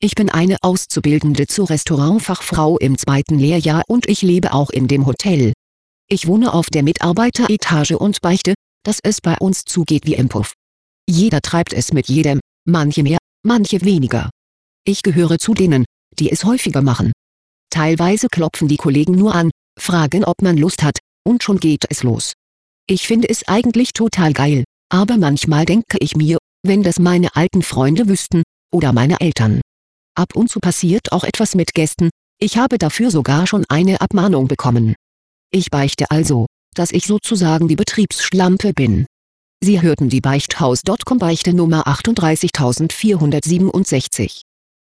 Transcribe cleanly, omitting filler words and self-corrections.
Ich bin eine Auszubildende zur Restaurantfachfrau im 2. Lehrjahr und ich lebe auch in dem Hotel. Ich wohne auf der Mitarbeiteretage und beichte, dass es bei uns zugeht wie im Puff. Jeder treibt es mit jedem, manche mehr, manche weniger. Ich gehöre zu denen, die es häufiger machen. Teilweise klopfen die Kollegen nur an, fragen, ob man Lust hat, und schon geht es los. Ich finde es eigentlich total geil, aber manchmal denke ich mir, wenn das meine alten Freunde wüssten, oder meine Eltern. Ab und zu passiert auch etwas mit Gästen, ich habe dafür sogar schon eine Abmahnung bekommen. Ich beichte also, dass ich sozusagen die Betriebsschlampe bin. Sie hörten die Beichthaus.com Beichte Nummer 38467.